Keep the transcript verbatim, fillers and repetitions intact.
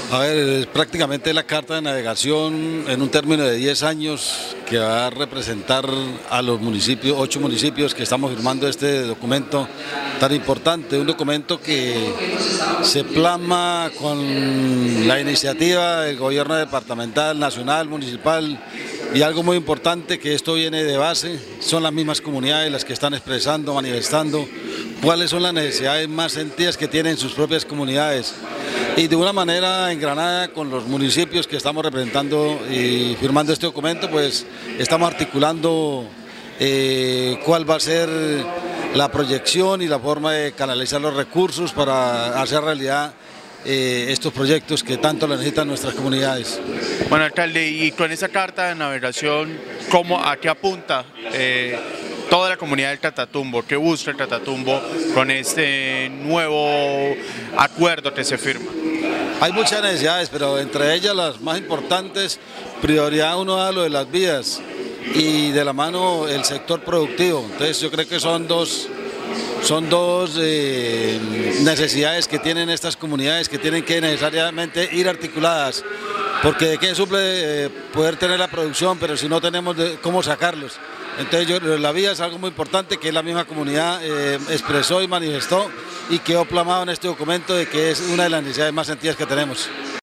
A ver, es prácticamente la carta de navegación en un término de diez años que va a representar a los municipios, ocho municipios que estamos firmando este documento tan importante, un documento que se plasma con la iniciativa del gobierno departamental, nacional, municipal, y algo muy importante, que esto viene de base, son las mismas comunidades las que están expresando, manifestando cuáles son las necesidades más sentidas que tienen sus propias comunidades, y de una manera engranada con los municipios que estamos representando y firmando este documento, pues estamos articulando eh, cuál va a ser la proyección y la forma de canalizar los recursos para hacer realidad eh, estos proyectos que tanto lo necesitan nuestras comunidades. Bueno, alcalde, y con esa carta de navegación, ¿cómo, a qué apunta eh, toda la comunidad del Catatumbo? ¿Qué busca el Catatumbo con este nuevo acuerdo que se firma? Hay muchas necesidades, pero entre ellas las más importantes, prioridad uno a lo de las vías y de la mano el sector productivo. Entonces yo creo que son dos, son dos eh, necesidades que tienen estas comunidades, que tienen que necesariamente ir articuladas, porque de qué suple eh, poder tener la producción, pero si no tenemos de, cómo sacarlos. Entonces yo, la vía es algo muy importante que la misma comunidad eh, expresó y manifestó y quedó plasmado en este documento de que es una de las necesidades más sentidas que tenemos.